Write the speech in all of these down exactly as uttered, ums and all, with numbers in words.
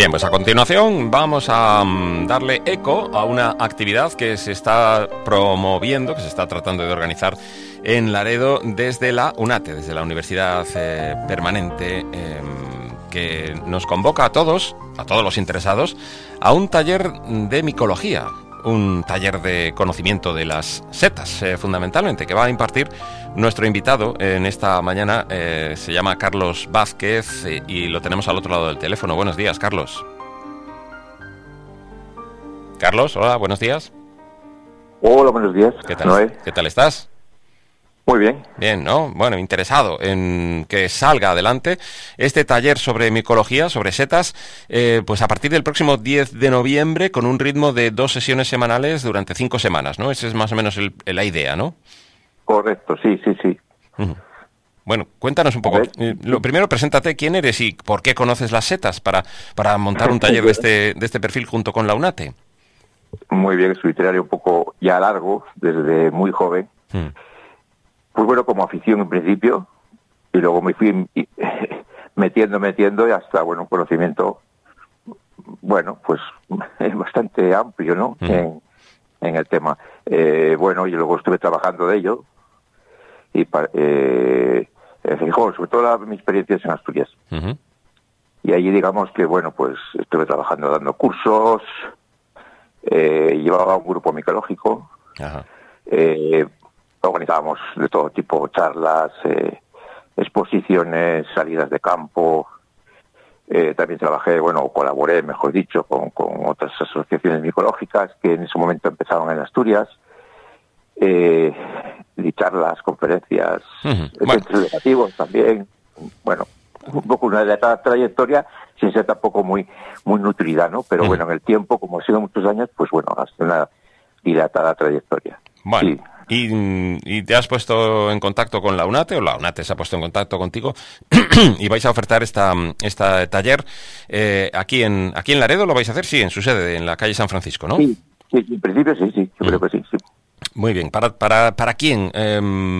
Bien, pues a continuación vamos a um, darle eco a una actividad que se está promoviendo, que se está tratando de organizar en Laredo desde la UNATE, desde la Universidad eh, Permanente, eh, que nos convoca a todos, a todos los interesados, a un taller de micología, un taller de conocimiento de las setas, eh, fundamentalmente, que va a impartir nuestro invitado en esta mañana. Eh, se llama Carlos Vázquez eh, y lo tenemos al otro lado del teléfono. Buenos días, Carlos. Carlos, hola, buenos días. Hola, buenos días. ¿Qué tal? Noé. ¿Qué tal estás? Muy bien. Bien, ¿no? Bueno, interesado en que salga adelante este taller sobre micología, sobre setas, eh, pues a partir del próximo diez de noviembre, con un ritmo de dos sesiones semanales durante cinco semanas, ¿no? Esa es más o menos el, la idea, ¿no? Correcto, sí, sí, sí. Uh-huh. Bueno, cuéntanos un poco. Eh, lo primero, preséntate quién eres y por qué conoces las setas para, para montar un taller de este, de este perfil junto con la UNATE. Muy bien, es un itinerario un poco ya largo, desde muy joven. Uh-huh. Pues bueno, como afición en principio, y luego me fui metiendo, metiendo, y hasta, bueno, un conocimiento, bueno, pues bastante amplio, ¿no? Uh-huh. En, en el tema. Eh, bueno, y luego estuve trabajando de ello, y eh, en Gijón, sobre todo la, mi experiencia es en Asturias. Uh-huh. Y allí, digamos que, bueno, pues estuve trabajando dando cursos, eh, llevaba un grupo micológico, uh-huh. eh, organizábamos de todo tipo, charlas, eh, exposiciones, salidas de campo. Eh, también trabajé, bueno, colaboré, mejor dicho, con, con otras asociaciones micológicas que en ese momento empezaron en Asturias. Eh, y charlas, conferencias, uh-huh. Bueno. Centros educativos también. Bueno, un poco una dilatada trayectoria, sin ser tampoco muy muy nutrida, ¿no? Pero uh-huh. bueno, en el tiempo, como ha sido muchos años, pues bueno, hasta una dilatada trayectoria. Bueno. Sí. ¿Y, ¿Y te has puesto en contacto con la UNATE o la UNATE se ha puesto en contacto contigo y vais a ofertar esta, esta taller eh, aquí en aquí en Laredo? ¿Lo vais a hacer? Sí, en su sede, en la calle San Francisco, ¿no? Sí, sí, en principio sí, sí, yo mm. creo que sí, sí. Muy bien. ¿Para para para quién? Eh,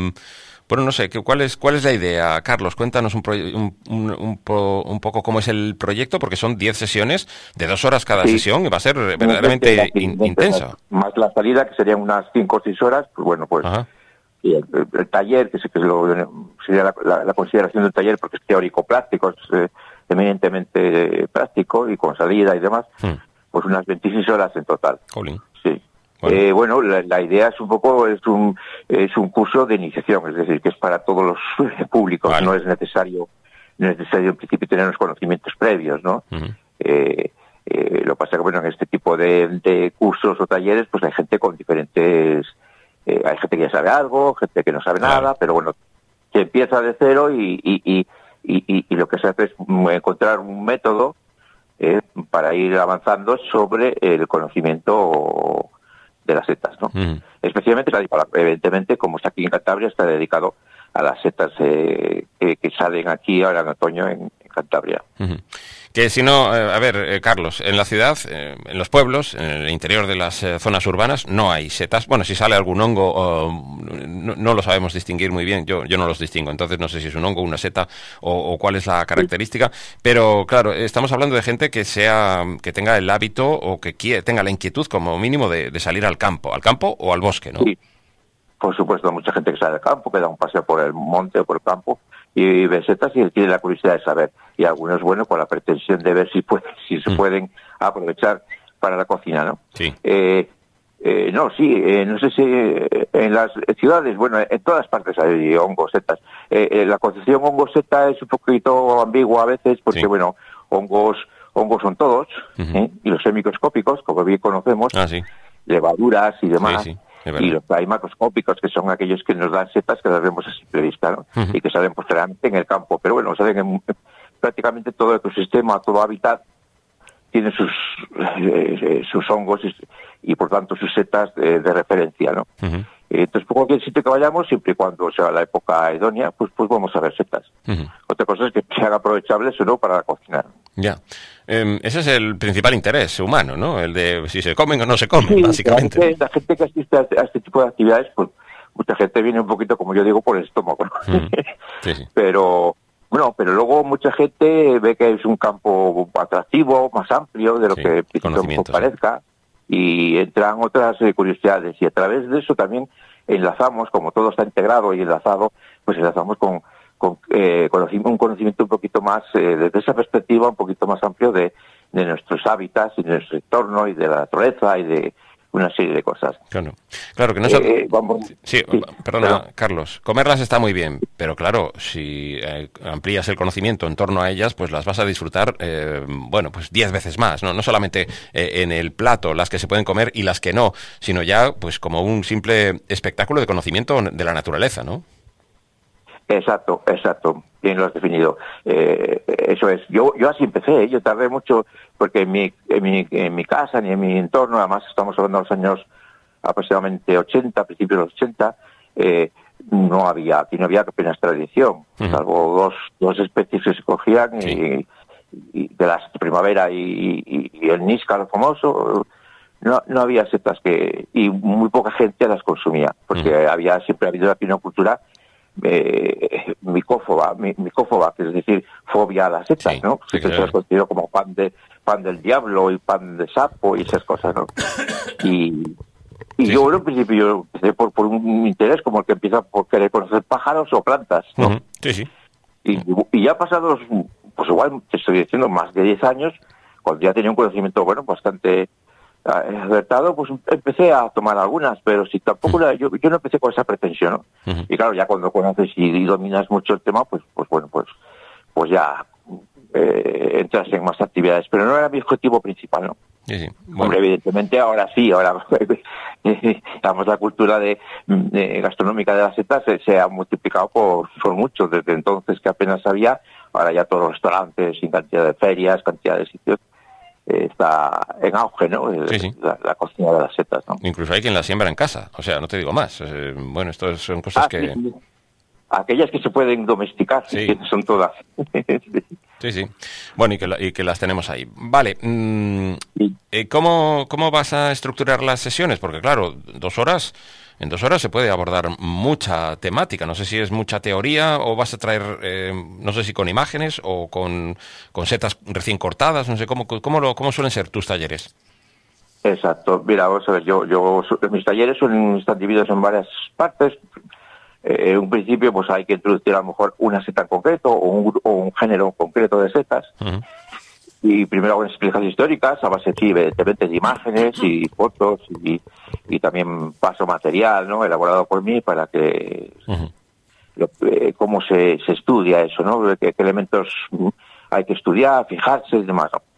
bueno, no sé, ¿cuál es cuál es la idea, Carlos? Cuéntanos un, proye- un, un, un, po, un poco cómo es el proyecto, porque son diez sesiones de dos horas cada sí. sesión y va a ser verdaderamente veinte, in, intensa. Más la salida, que serían unas cinco o seis horas, pues bueno, pues y el, el, el taller, que, que es lo, sería la, la, la consideración del taller, porque es teórico-práctico, es eh, eminentemente práctico y con salida y demás, hmm. pues unas veintiséis horas en total. Jolín. Sí. Bueno, eh, bueno la, la idea es un poco, es un es un curso de iniciación, es decir, que es para todos los públicos, vale. No es necesario no es necesario en principio tener los conocimientos previos, ¿no? Uh-huh. Eh, eh, lo que pasa es que, bueno, en este tipo de, de cursos o talleres, pues hay gente con diferentes, eh, hay gente que ya sabe algo, gente que no sabe claro. nada, pero bueno, que empieza de cero y, y, y, y, y lo que se hace es encontrar un método eh, para ir avanzando sobre el conocimiento de las setas, ¿no? Uh-huh. Especialmente, evidentemente, como está aquí en Cantabria, está dedicado a las setas eh, que, que salen aquí ahora en otoño en, en Cantabria. Uh-huh. Que si no, eh, a ver, eh, Carlos, en la ciudad, eh, en los pueblos, en el interior de las eh, zonas urbanas, no hay setas. Bueno, si sale algún hongo, oh, no, no lo sabemos distinguir muy bien. Yo yo no los distingo, entonces no sé si es un hongo, una seta o, o cuál es la característica. Pero claro, estamos hablando de gente que sea, que tenga el hábito o que quiera, tenga la inquietud como mínimo de, de salir al campo, al campo o al bosque, ¿no? Sí, por supuesto, mucha gente que sale al campo, que da un paseo por el monte o por el campo y ve setas y tiene la curiosidad de saber. Y algunos, bueno, con la pretensión de ver si puede, si se mm. pueden aprovechar para la cocina, ¿no? Sí. Eh, eh, no, sí, eh, no sé si eh, en las ciudades, bueno, en todas partes hay hongos, setas. Eh, eh, la concepción hongo-seta es un poquito ambigua a veces porque, sí. bueno, hongos hongos son todos, uh-huh. ¿eh? Y los semicroscópicos, como bien conocemos, ah, sí. levaduras y demás. Sí, sí. Y los hay macroscópicos, que son aquellos que nos dan setas que las vemos a simple vista, ¿no? Uh-huh. Y que salen posteriormente en el campo. Pero bueno, salen en prácticamente todo el ecosistema, todo hábitat, tiene sus eh, sus hongos y, y por tanto sus setas de, de referencia, ¿no? Uh-huh. Entonces, por cualquier sitio que vayamos, siempre y cuando sea la época idónea, pues pues vamos a ver setas. Uh-huh. Otra cosa es que sean aprovechables o no para cocinar. Ya. Eh, ese es el principal interés humano, ¿no? El de si se comen o no se comen, sí, básicamente. La gente, la gente que asiste a, a este tipo de actividades, pues mucha gente viene un poquito, como yo digo, por el estómago, ¿no? Uh-huh. Sí, sí. Pero Bueno, pero luego mucha gente ve que es un campo atractivo, más amplio de lo sí, que parezca, sí. Y entran otras eh, curiosidades, y a través de eso también enlazamos, como todo está integrado y enlazado, pues enlazamos con, con eh, conocimiento, un conocimiento un poquito más, eh, desde esa perspectiva, un poquito más amplio de, de nuestros hábitats y de nuestro entorno y de la naturaleza y de una serie de cosas. Claro, claro que no son... eh, vamos, sí, sí, perdona, pero... Carlos, comerlas está muy bien, pero claro, si eh, amplías el conocimiento en torno a ellas, pues las vas a disfrutar, eh, bueno, pues diez veces más, ¿no? No solamente eh, en el plato, las que se pueden comer y las que no, sino ya, pues como un simple espectáculo de conocimiento de la naturaleza, ¿no? Exacto, exacto, bien lo has definido. Eh, eso es. Yo yo así empecé, ¿eh? Yo tardé mucho porque en mi, en mi en mi casa ni en mi entorno, además estamos hablando de los años aproximadamente ochenta, principios de los ochenta, eh, no había, aquí no había apenas tradición, uh-huh. salvo dos dos especies que se cogían, sí. y, y de las de primavera y, y, y el níscalo famoso. No, no había setas que, y muy poca gente las consumía, porque uh-huh. había siempre ha habido aquí una cultura Eh, micófoba, mi, micófoba, que es decir, fobia a las setas, sí, ¿no? Sí, que claro. Se considera como pan de pan del diablo y pan de sapo y esas cosas, ¿no? Y, y sí, yo, bueno, en principio, yo empecé por, por un interés como el que empieza por querer conocer pájaros o plantas, ¿no? Uh-huh. Sí, sí. Y, y ya pasados, pues igual, te estoy diciendo, más de diez años, cuando ya tenía un conocimiento, bueno, bastante acertado, pues empecé a tomar algunas, pero si tampoco la, yo, yo no empecé con esa pretensión, ¿no? Uh-huh. Y claro, ya cuando conoces y, y dominas mucho el tema, pues pues bueno, pues pues ya eh, entras en más actividades, pero no era mi objetivo principal, ¿no? Sí, sí. Bueno. Hombre, evidentemente ahora sí, ahora digamos la cultura de, de gastronómica de las setas se, se ha multiplicado por, por mucho, desde entonces que apenas había, ahora ya todos los restaurantes, sin cantidad de ferias, cantidad de sitios, está en auge, ¿no? Sí, sí. La, la cocina de las setas, ¿no? Incluso hay quien la siembra en casa, o sea, no te digo más. Eh, bueno, esto son cosas ah, que... Sí. Aquellas que se pueden domesticar, sí. que son todas. Sí, sí. Bueno, y que, la, y que las tenemos ahí. Vale, mmm, sí. eh, ¿cómo, ¿cómo vas a estructurar las sesiones? Porque claro, dos horas... En dos horas se puede abordar mucha temática. No sé si es mucha teoría o vas a traer, eh, no sé si con imágenes o con, con setas recién cortadas. No sé cómo cómo, lo, cómo suelen ser tus talleres. Exacto. Mira, vamos a ver, yo, yo mis talleres son, están divididos en varias partes. Eh, en un principio, pues hay que introducir a lo mejor una seta en concreto o un, o un género concreto de setas. Uh-huh. Y primero hago unas explicaciones históricas a base, sí, evidentemente, de imágenes y fotos y, y también paso material, ¿no? Elaborado por mí para que uh-huh. lo, eh, cómo se, se estudia eso, ¿no? Qué, qué elementos hay que estudiar, fijarse y demás, ¿no?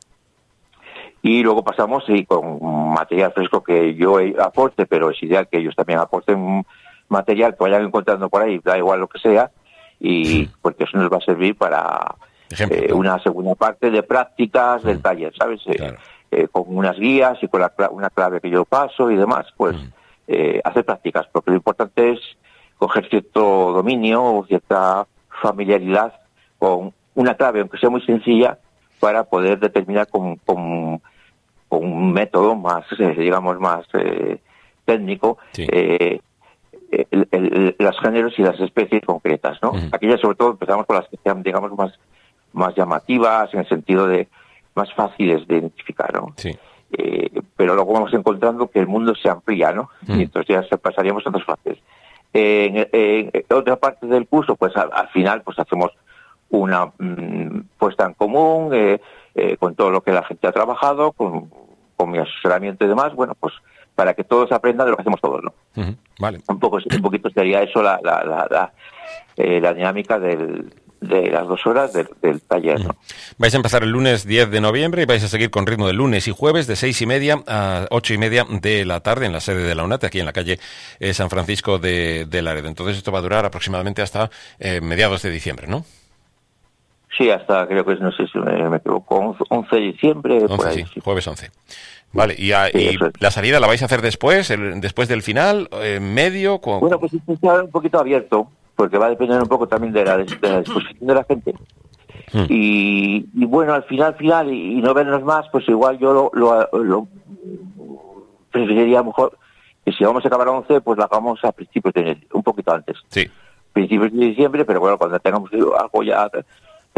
Y luego pasamos sí, con material fresco que yo aporte, pero es ideal que ellos también aporten material que vayan encontrando por ahí, da igual lo que sea, y uh-huh. porque eso nos va a servir para Ejemplo, eh, una segunda parte de prácticas uh-huh. del taller, ¿sabes? Claro. Eh, eh, con unas guías y con la, una clave que yo paso y demás, pues uh-huh. eh, hacer prácticas, porque lo importante es coger cierto dominio o cierta familiaridad con una clave, aunque sea muy sencilla, para poder determinar con, con, con un método más, eh, digamos, más eh, técnico, sí. eh, el, el, los géneros y las especies concretas, ¿no? Uh-huh. Aquellas, sobre todo, empezamos con las que sean, digamos, más más llamativas, en el sentido de más fáciles de identificar, ¿no? Sí. Eh, pero luego vamos encontrando que el mundo se amplía, ¿no? Mm. Y entonces ya pasaríamos a otras fases. Eh, en, en otra parte del curso, pues al, al final, pues hacemos una mmm, puesta en común eh, eh, con todo lo que la gente ha trabajado, con, con mi asesoramiento y demás, bueno, pues para que todos aprendan de lo que hacemos todos, ¿no? Uh-huh. Vale. Un poco, un poquito sería eso la la la, la, eh, la dinámica del de las dos horas del, del taller, ¿no? Vais a empezar el lunes diez de noviembre y vais a seguir con ritmo de lunes y jueves de seis y media a ocho y media de la tarde en la sede de la UNAT, aquí en la calle eh, San Francisco de, de Laredo. Entonces esto va a durar aproximadamente hasta eh, mediados de diciembre, ¿no? Sí, hasta creo que es, no sé si me, me equivoco, once de diciembre. once, por ahí, sí, sí, jueves once. Vale, y, a, y la salida la vais a hacer después, el, después del final, en medio. ¿Cómo? Bueno, pues está un poquito abierto, porque va a depender un poco también de la, de la disposición de la gente. Hmm. Y, y bueno, al final, final, y, y no vernos más, pues igual yo lo, lo, lo preferiría mejor que si vamos a acabar a once, pues lo hagamos a principios de un poquito antes. Sí. Principios de diciembre, pero bueno, cuando tengamos algo ya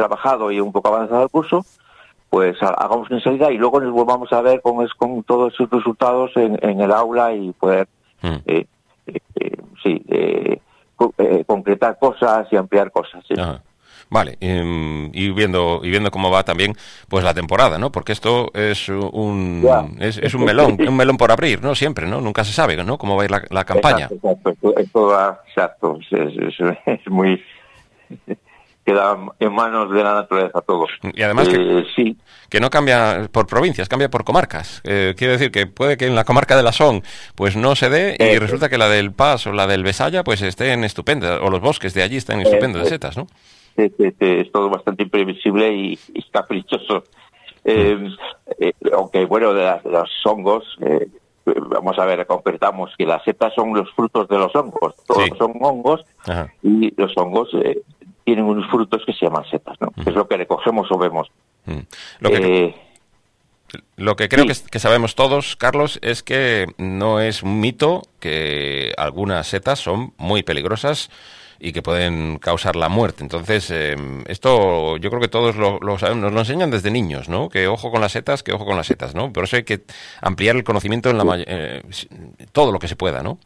trabajado y un poco avanzado el curso, pues hagamos una salida y luego nos volvamos a ver con, con todos esos resultados en, en el aula y poder, mm. eh, eh, eh, sí, eh, co- eh, concretar cosas y ampliar cosas. ¿Sí? Ajá. Vale, y, y viendo y viendo cómo va también pues la temporada, ¿no? Porque esto es un yeah. es, es un melón, un melón por abrir, ¿no? Siempre, ¿no? Nunca se sabe, ¿no? Cómo va a ir la, la campaña. Exacto, exacto. Esto va, exacto. Es, es, es muy queda en manos de la naturaleza todo. Y además que, eh, sí. que no cambia por provincias, cambia por comarcas. Eh, quiere decir que puede que en la comarca de la Son pues no se dé y eh, resulta que la del Pas o la del Besaya pues estén estupendas, o los bosques de allí estén estupendos eh, de setas, ¿no? Es, es, es todo bastante imprevisible y, y caprichoso. Eh, mm. eh, aunque, bueno, de, las, de los hongos, eh, vamos a ver, concretamos que las setas son los frutos de los hongos. Todos sí. son hongos. Ajá. Y los hongos eh, tienen unos frutos que se llaman setas, ¿no? Mm. Es lo que recogemos o vemos. Mm. Lo que... Eh, Lo que creo sí. que, que sabemos todos, Carlos, es que no es un mito que algunas setas son muy peligrosas y que pueden causar la muerte. Entonces, eh, esto yo creo que todos lo, lo sabemos, nos lo enseñan desde niños, ¿no? Que ojo con las setas, que ojo con las setas, ¿no? Por eso hay que ampliar el conocimiento en la may- eh, todo lo que se pueda, ¿no?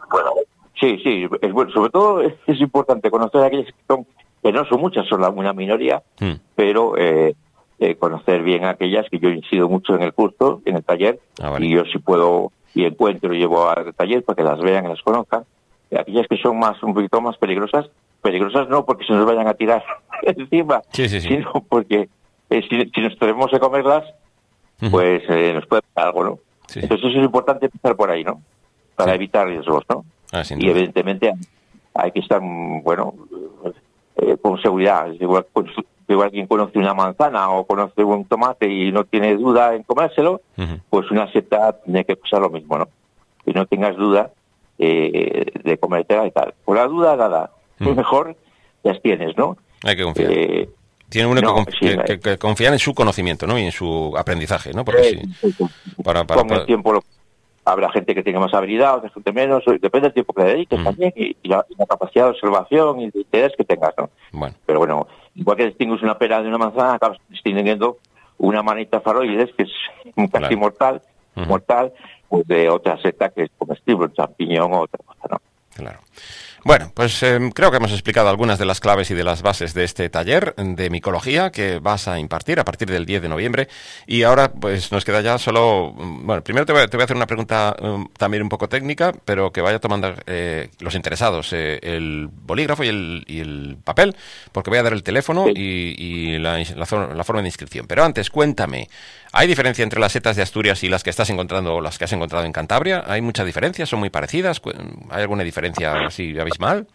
Sí, sí, es bueno. Sobre todo es, es importante conocer a aquellas que son, que no son muchas, son una minoría, hmm. pero eh, eh, conocer bien a aquellas que yo incido mucho en el curso, en el taller, ah, vale. y yo si puedo y encuentro y llevo al taller para que las vean y las conozcan. Aquellas que son más un poquito más peligrosas, peligrosas no porque se nos vayan a tirar encima, sí, sí, sí. sino porque eh, si, si nos tenemos que comerlas, uh-huh. pues eh, nos puede pasar algo, ¿no? Sí. Entonces es importante empezar por ahí, ¿no? Para sí. evitar riesgos, ¿no? Ah, y evidentemente hay que estar, bueno, eh, con seguridad. Igual, igual quien conoce una manzana o conoce un tomate y no tiene duda en comérselo, uh-huh. pues una seta tiene que pasar lo mismo, ¿no? Que no tengas duda Eh, de comercial y tal. Por la duda, nada. Mm. Mejor las tienes, ¿no? Hay que confiar. Eh, Tiene uno no, que, conf- sí, que, que, que confiar en su conocimiento, ¿no? Y en su aprendizaje, ¿no? Porque eh, sí, sí. Para, para, Con para... el tiempo lo... habrá gente que tenga más habilidad, otra gente menos, depende del tiempo que le dediques mm. también y, y, la, y la capacidad de observación y de interés que tengas, ¿no? Bueno. Pero bueno, igual que distingues una pera de una manzana, acabas distinguiendo una manita faroides, que es casi claro. mortal, uh-huh. mortal, pues de otra seta que es comestible, un champiñón o otra cosa, ¿no? Claro. Bueno, pues eh, creo que hemos explicado algunas de las claves y de las bases de este taller de micología que vas a impartir a partir del diez de noviembre. Y ahora pues nos queda ya solo... Bueno, primero te voy a, te voy a hacer una pregunta um, también un poco técnica, pero que vaya tomando eh, los interesados eh, el bolígrafo y el, y el papel, porque voy a dar el teléfono sí. y, y la, la, la forma de inscripción. Pero antes, cuéntame, ¿hay diferencia entre las setas de Asturias y las que estás encontrando o las que has encontrado en Cantabria? ¿Hay mucha diferencia? ¿Son muy parecidas? ¿Hay alguna diferencia así abismal?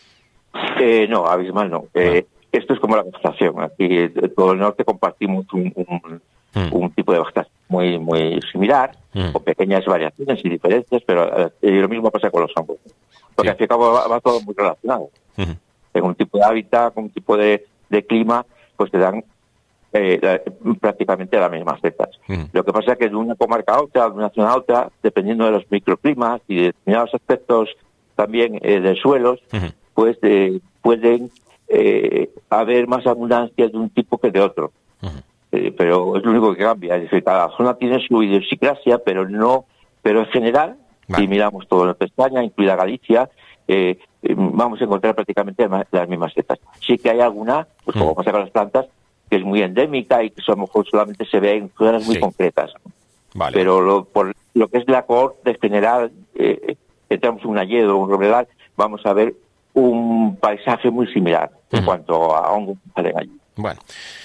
Eh, no, abismal no. Eh, ah. Esto es como la vegetación. Aquí en todo el norte compartimos un, un, mm. un tipo de vegetación muy muy similar, mm. con pequeñas variaciones y diferencias, pero eh, lo mismo pasa con los hongos. Porque sí. al fin y al cabo va, va todo muy relacionado. Mm. En un tipo de hábitat, con un tipo de, de clima, pues te dan Eh, la, prácticamente las mismas setas. Uh-huh. Lo que pasa es que de una comarca a otra, de una zona a otra, dependiendo de los microclimas y de determinados aspectos también eh, de suelos, uh-huh. pues eh, pueden eh, haber más abundancia de un tipo que de otro. Uh-huh. Eh, pero es lo único que cambia. Es decir, cada zona tiene su idiosincrasia, pero no, pero en general, vale. si miramos todo en España, incluida Galicia, eh, eh, vamos a encontrar prácticamente las mismas setas. Sí que hay alguna, pues como uh-huh. pasa con las plantas, que es muy endémica y que a lo mejor solamente se ve en zonas muy sí. concretas. Vale. Pero lo, por lo que es la cohorte general, eh, entramos un hayedo o un robledal, vamos a ver un paisaje muy similar uh-huh. en cuanto a hongos que salen allí. Bueno,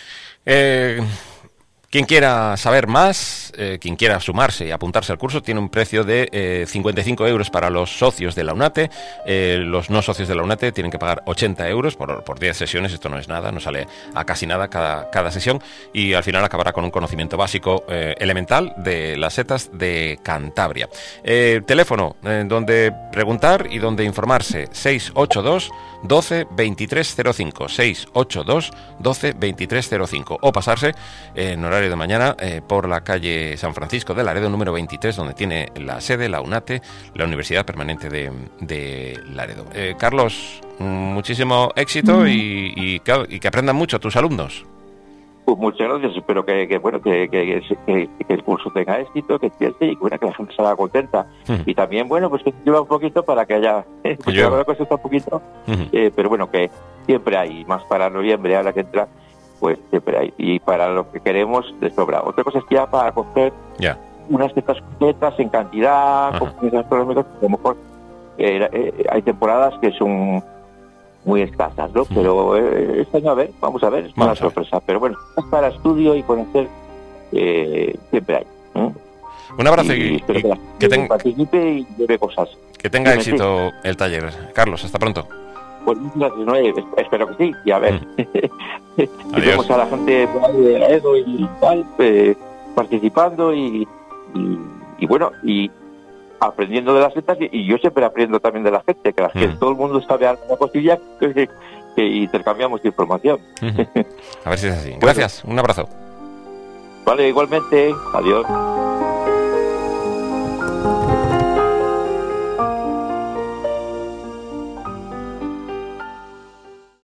eh, quien quiera saber más, eh, quien quiera sumarse y apuntarse al curso, tiene un precio de eh, cincuenta y cinco euros para los socios de la UNATE. Eh, los no socios de la UNATE tienen que pagar ochenta euros por, por diez sesiones. Esto no es nada, no sale a casi nada cada, cada sesión. Y al final acabará con un conocimiento básico eh, elemental de las setas de Cantabria. Eh, teléfono eh, donde preguntar y donde informarse: seis ocho dos, doce, veintitrés cero cinco. seis ocho dos, doce, veintitrés cero cinco. O pasarse eh, en horario de mañana eh, por la calle San Francisco de Laredo número veintitrés, donde tiene la sede la UNATE, la Universidad Permanente de, de Laredo. Eh, Carlos, muchísimo éxito y, y, claro, y que aprendan mucho tus alumnos. Pues muchas gracias, espero que, que bueno que, que, que, que el curso tenga éxito, que esté y bueno, que la gente salga contenta. Uh-huh. Y también, bueno, pues que se lleva un poquito para que haya, eh, pues la verdad que está un poquito, uh-huh. eh, pero bueno, que siempre hay, más para noviembre, ahora que entra, pues siempre hay. Y para lo que queremos, de sobra. Otra cosa es que ya para coger yeah. unas ciertas completas en cantidad, uh-huh. con esas cosas, a lo mejor eh, eh, hay temporadas que son muy escasas, ¿no? Uh-huh. Pero eh, este año, a ver, vamos a ver, es una sorpresa. Pero bueno, para estudio y conocer eh, siempre hay. ¿eh? Un abrazo y, y, y que, que tenga participe y lleve cosas. Que tenga sí, éxito sí. el taller. Carlos, hasta pronto. Pues muchas gracias, ¿no? Espero que sí, y a ver. Mm. Y vemos a la gente de la Edo y tal, eh, participando y, y, y bueno, y aprendiendo de las setas, y, y yo siempre aprendo también de la gente, que, la gente, mm. todo el mundo sabe alguna cosilla que, que, que intercambiamos información. Mm-hmm. A ver si es así. Gracias, bueno. Un abrazo. Vale, igualmente, adiós.